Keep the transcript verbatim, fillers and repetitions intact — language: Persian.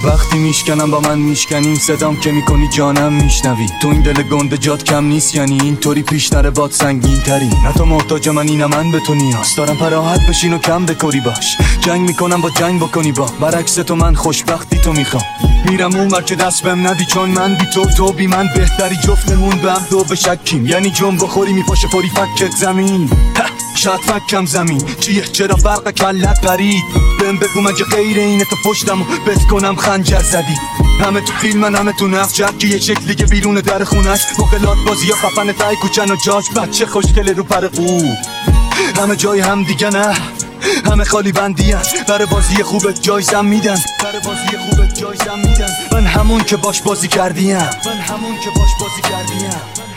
وقتی میشکنم با من میشکنیم، صدام که میکنی جانم میشنوی. تو این دل گنده جات کم نیست، یعنی اینطوری پیش نره باد سنگین تری. نه تو محتاج منی نه من به تو نیاز دارم، پراحت بشین و کم بکوری باش. جنگ میکنم با جنگ بکنی با برعکس تو، من خوشبختی تو میخوام. میرم اونور که دست بهم ندی، چون من بی تو تو بی من بهتری. جفتمون به هم دو بشکیم، یعنی جون بخوری میپاشه فوری فکت زمین. شاید فکم زمین چیه، چرا فرق کلت پرید؟ بهم بگو مگه غیر اینه تو پشتمو بس کنم خنجر زدی؟ همه تو فیلمن همه تو نقش، که یه شکلی که بیرون در خونش مقلات بازی یا خفن تای کوچن و جاش بچه خوشگله رو پر قو. همه جای هم دیگه نه، همه خالی بندی هست. برای بازی خوبت جایزم میدن، برای بازی خوبت جایزم میدن. من همون که باش بازی کردیم، من همون که باش بازی کردیم.